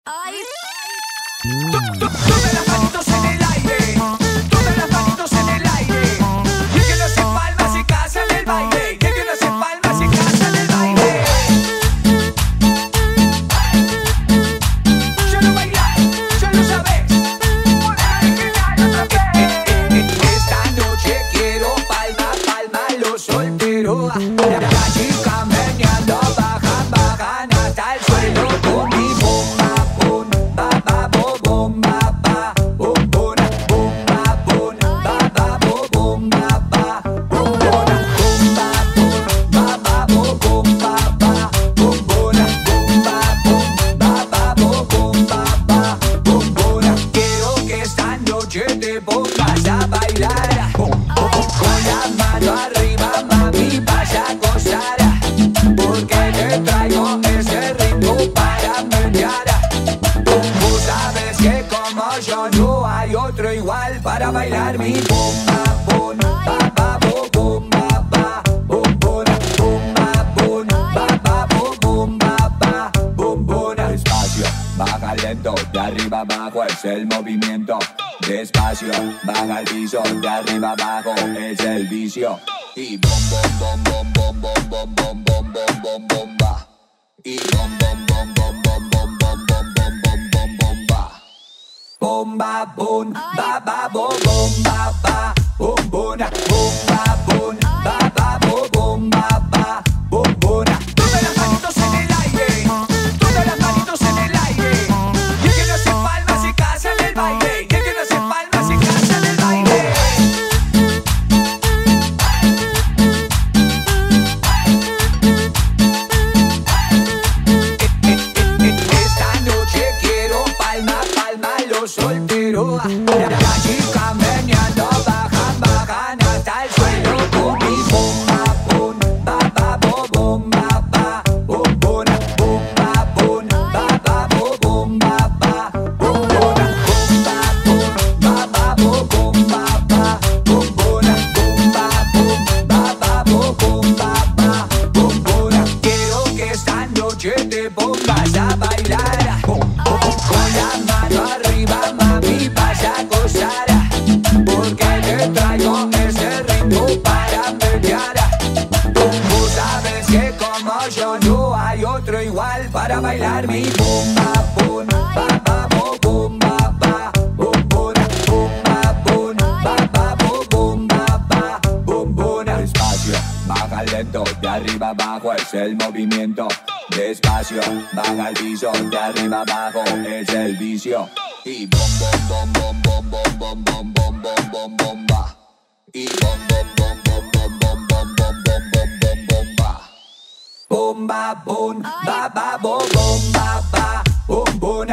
Todas las manitos en el aire, todas las manitos en el aire. Y el que no hace palmas se casa en el baile. Y el que no hace palmas se casa en el baile. Ya lo bailas, ya lo sabes. Esta noche quiero palma, palma los solteros. La chica meneando, bajan, bajan hasta el suelo con mi bomba, pum, ba, ba, bo, bomba, ba, bom, bona, bomba, pum, ba, ba, bo, bomba, ba, bom, bona, bomba, pum, ba, ba, bo, bomba, ba, bom, bona, bomba, pum, ba, ba, bo, bomba, ba, bom, bona. Quiero que esta noche te pongas a bailar con la mano arriba, mami, vas a gozar, porque te traigo ese ritmo para menear. Tú sabes que como yo no hay otro igual para bailar mi bomba, bom, ba, ba, bo, bomba, ba, bom, bona, bomba, bom, ba, ba, bo, bomba, ba, bom, bona. Despacio, baja lento, de arriba abajo es el movimiento. Despacio, baja al piso, de arriba abajo es el vicio. Y bom, bom, bom, bom, bom, bom, bom, bom, bom, bom, bomba. Y bom, bom, bom, bom, bom, bom, bom, bom, bom, bom, bom, bomba. Bomba, bom, ba, ba, bo, bomba, ba, bom, bona, bomba, bom, ba, ba, bo, bomba, ba, bom, bona. Todas las manitos en el aire, todas las manitos en el aire. Y el que no hace palmas se casa en el baile. Y el que no hace palmas se casa en el baile. Esta noche quiero palma, palma los solteros. La chica meneando, bajan, bajan hasta el suelo con mi bomba, pum, ba, ba, bo, bomba, ba, bom, bona, bomba, pum, ba, ba, bo, bomba, ba, bom, bona, bomba, pum, ba, ba, bo, bomba, ba, bom, bona, bomba, pum, ba, ba, bo, bomba, ba, bom, bona. Quiero que esta noche te pongas a bailar con la mano arriba, mami, vas a gozar, porque te traigo ese ritmo para menear. Tú sabes que como yo no hay otro igual para bailar mi bomba, pum, ba, ba, bo, bomba, ba, bom, bona, bomba, pum, ba, ba, bo, bomba, ba, bom, bona. Despacio, baja lento, de arriba abajo es el movimiento. Despacio, baja al piso, de arriba abajo es el vicio. Y bom, bom, bom, bom, bom, bom, bom, bom, bom, bom, bomba. Y bom, bom, bom, bom, bom, bom, bom, bom, bom, bom, bom, bomba. Bomba, bom, ba, ba, bo, bomba, ba, bom, bona.